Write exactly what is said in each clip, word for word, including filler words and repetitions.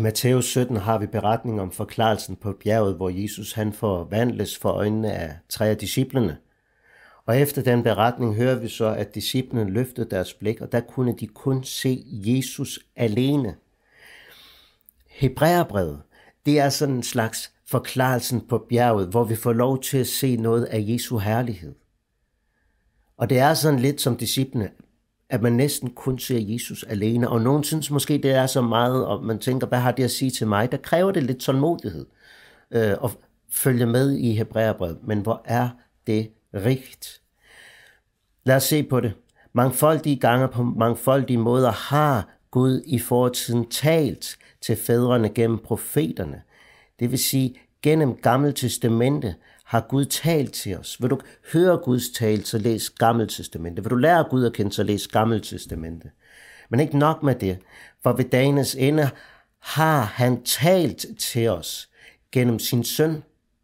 Matthæus sytten har vi beretning om forklarelsen på bjerget, hvor Jesus han forvandles for øjnene af tre af disciplene. Og efter den beretning hører vi så, at disciplene løftede deres blik, og der kunne de kun se Jesus alene. Hebræerbrevet, det er sådan en slags forklarelsen på bjerget, hvor vi får lov til at se noget af Jesu herlighed. Og det er sådan lidt som disciplene, at man næsten kun ser Jesus alene, og nogen synes måske, det er så meget, og man tænker, hvad har det at sige til mig? Der kræver det lidt tålmodighed øh, at følge med i Hebræerbrevet, men hvor er det rigt? Lad os se på det. Mangfoldige gange på mangfoldige måder har Gud i fortiden talt til fædrene gennem profeterne. Det vil sige, gennem Gamle Testamente har Gud talt til os. Vil du høre Guds tale, så læs Gamle Testamente. Vil du lære Gud at kende, så læs Gamle Testamente. Men ikke nok med det, for ved dagens ende har han talt til os gennem sin søn.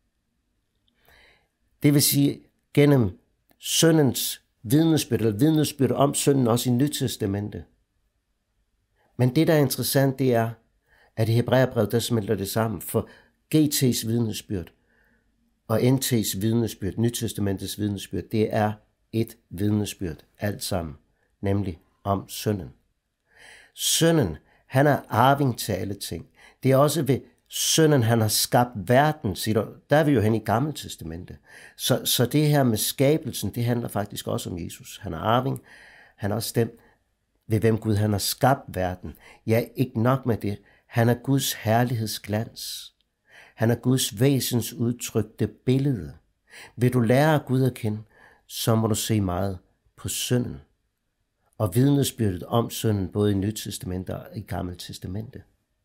Det vil sige, gennem sønnens vidnesbyrd, eller vidnesbyrd om sønnen også i Nyt Testamente. Men det, der er interessant, det er, at i Hebræerbrevet, der smelter det sammen, for G T's vidnesbyrd og N T's vidnesbyrd, Nyt Testamentets vidnesbyrd, det er et vidnesbyrd, alt sammen, nemlig om sønnen. Sønnen, han er arving til alle ting. Det er også ved sønnen, han har skabt verden, siger du. Der er vi jo hen i Gamle Testamente. Så, så det her med skabelsen, det handler faktisk også om Jesus. Han er arving, han er også den, ved hvem Gud han har skabt verden. Ja, ikke nok med det. Han er Guds herlighedsglans. Han er Guds væsens udtrykte billede. Vil du lære Gud at kende, så må du se meget på sønnen. Og vidnesbyrdet om sønnen, både i Nyt Testamente og i Gamle Testamente.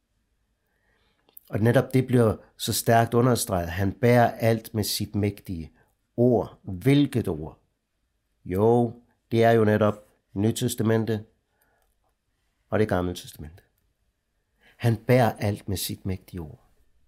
Og netop det bliver så stærkt understreget. Han bærer alt med sit mægtige ord. Hvilket ord? Jo, det er jo netop Nyt Testamente og det Gamle Testamente. Han bærer alt med sit mægtige ord.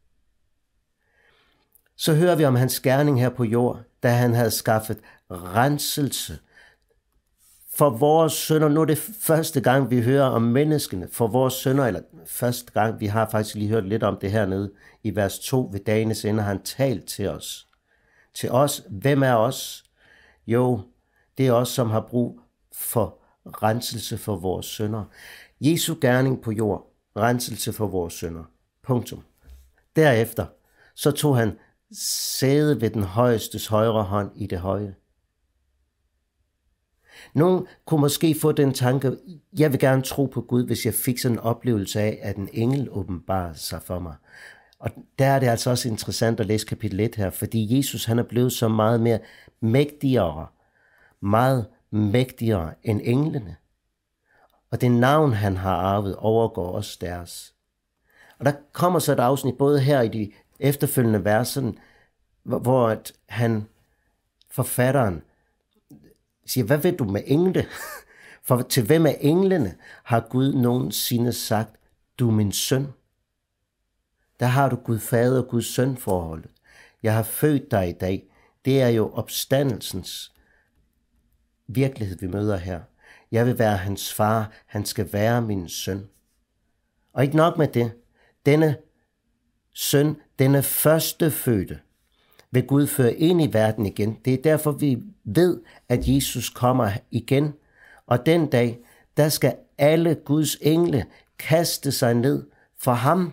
Så hører vi om hans gerning her på jord, da han havde skaffet renselse for vores synder. Nu er det første gang, vi hører om menneskene for vores synder, eller første gang, vi har faktisk lige hørt lidt om det hernede i vers to ved dagens ende, har han talt til os. Til os, hvem er os? Jo, det er os, som har brug for renselse for vores synder. Jesu gerning på jord, renselse for vores synder. Punktum. Derefter, så tog han sæde ved den højestes højre hånd i det høje. Nogen kunne måske få den tanke, jeg vil gerne tro på Gud, hvis jeg fik sådan en oplevelse af, at en engel åbenbarer sig for mig. Og der er det altså også interessant at læse kapitel et her, fordi Jesus han er blevet så meget mere mægtigere, meget mægtigere end englene. Og det navn, han har arvet, overgår også deres. Og der kommer så et afsnit, både her i de efterfølgende verser, hvor at han, forfatteren, siger, hvad ved du med engle? For til hvem af englene har Gud nogensinde sagt, du er min søn? Der har du Gud fader og Guds søn forholdet. Jeg har født dig i dag. Det er jo opstandelsens virkelighed, vi møder her. Jeg vil være hans far, han skal være min søn. Og ikke nok med det, denne søn, denne førstefødte, vil Gud føre ind i verden igen. Det er derfor, vi ved, at Jesus kommer igen. Og den dag, der skal alle Guds engle kaste sig ned for ham.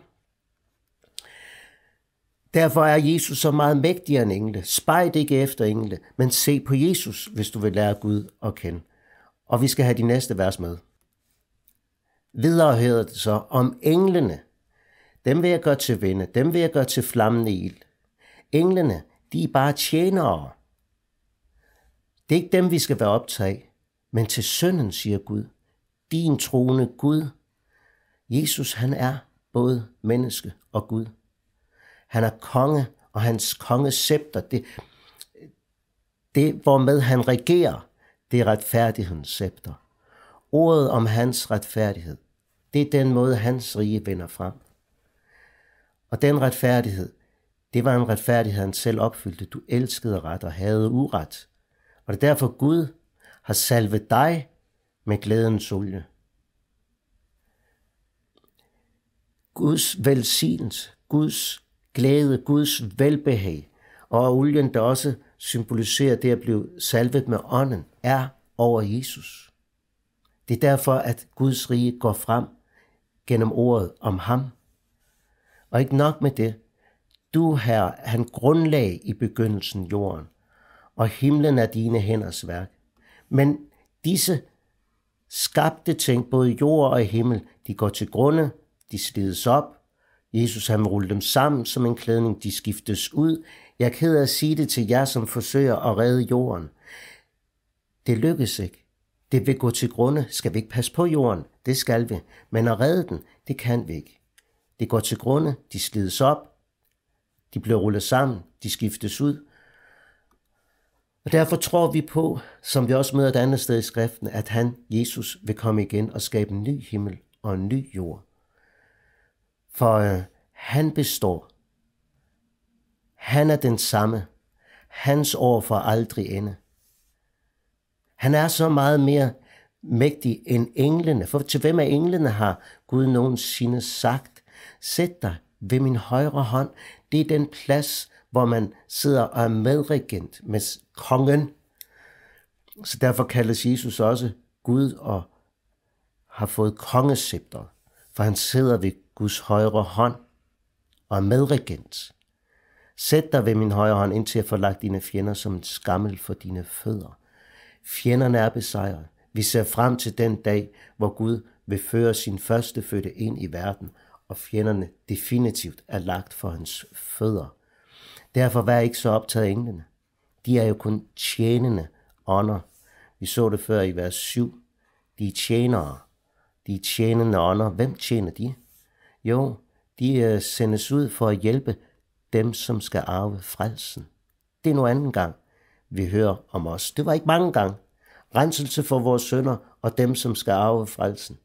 Derfor er Jesus så meget mægtigere end engle. Spejt ikke efter engle, men se på Jesus, hvis du vil lære Gud at kende. Og vi skal have de næste vers med. Videre hedder det så om englene. Dem vil jeg gøre til vinde, dem vil jeg gøre til flammende ild. Englene, de er bare tjenere. Det er ikke dem, vi skal være optaget af, men til sønnen, siger Gud. Din troende Gud. Jesus, han er både menneske og Gud. Han er konge, og hans kongescepter, det, det hvormed han regerer, det er retfærdighedens scepter. Ordet om hans retfærdighed, det er den måde, hans rige vender frem. Og den retfærdighed, det var en retfærdighed, han selv opfyldte. Du elskede ret og havde uret. Og det er derfor Gud har salvet dig med glædens olie. Guds velsignelse, Guds glæde, Guds velbehag, og olien, der også symboliserer det at blive salvet med ånden, er over Jesus. Det er derfor, at Guds rige går frem gennem ordet om ham. Og ikke nok med det. Du, Herre, han grundlag i begyndelsen jorden, og himlen er dine hænders værk. Men disse skabte ting, både jord og himmel, de går til grunde, de slides op. Jesus han ruller dem sammen som en klædning, de skiftes ud. Jeg er ked af at sige det til jer, som forsøger at redde jorden. Det lykkes ikke. Det vil gå til grunde. Skal vi ikke passe på jorden? Det skal vi. Men at redde den, det kan vi ikke. Det går til grunde, de slides op, de bliver rullet sammen, de skiftes ud. Og derfor tror vi på, som vi også møder et andet sted i skriften, at han, Jesus, vil komme igen og skabe en ny himmel og en ny jord. For øh, han består. Han er den samme. Hans år får aldrig ende. Han er så meget mere mægtig end englene. For til hvem af englene har Gud nogensinde sagt, sæt dig ved min højre hånd. Det er den plads, hvor man sidder og er medregent med kongen. Så derfor kaldes Jesus også Gud og har fået kongescepter. For han sidder ved Guds højre hånd og er medregent. Sæt dig ved min højre hånd, indtil jeg får lagt dine fjender som en skammel for dine fødder. Fjenderne er besejret. Vi ser frem til den dag, hvor Gud vil føre sin førstefødte ind i verden, og fjenderne definitivt er lagt for hans fødder. Derfor vær ikke så optaget af englene. De er jo kun tjenende ånder. Vi så det før i vers syv. De er tjenere. De er tjenende ånder. Hvem tjener de? Jo, de sendes ud for at hjælpe dem, som skal arve frelsen. Det er nu anden gang, vi hører om os. Det var ikke mange gange. Renselse for vores synder og dem, som skal arve frelsen.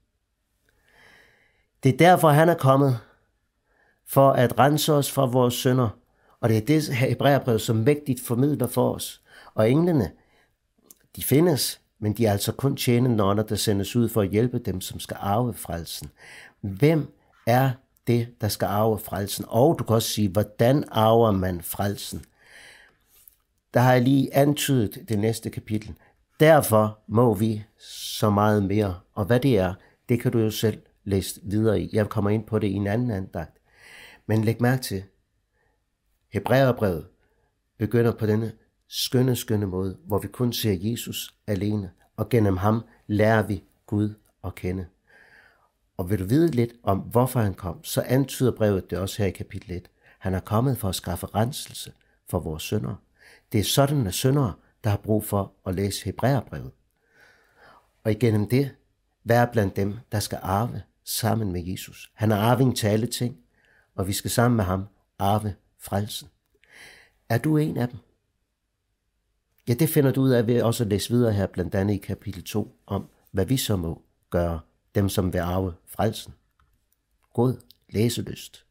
Det er derfor, han er kommet, for at rense os fra vores synder. Og det er det, her Hebræerbrevet så mægtigt formidler for os. Og englene, de findes, men de er altså kun tjenende ånder, der sendes ud for at hjælpe dem, som skal arve frelsen. Hvem er det, der skal arve frelsen? Og du kan også sige, hvordan arver man frelsen? Der har jeg lige antydet det næste kapitel. Derfor må vi så meget mere. Og hvad det er, det kan du jo selv læse videre i. Jeg kommer ind på det i en anden andagt. Men læg mærke til, Hebræerbrevet begynder på denne skønne, skønne måde, hvor vi kun ser Jesus alene, og gennem ham lærer vi Gud at kende. Og vil du vide lidt om, hvorfor han kom, så antyder brevet det også her i kapitel et. Han er kommet for at skaffe renselse for vores syndere. Det er sådanne syndere, der har brug for at læse Hebræerbrevet. Og igennem det, være blandt dem, der skal arve sammen med Jesus. Han er arving til alle ting, og vi skal sammen med ham arve frelsen. Er du en af dem? Ja, det finder du ud af ved også at læse videre her, blandt andet i kapitel to, om hvad vi så må gøre, dem som vil arve frelsen. God læselyst.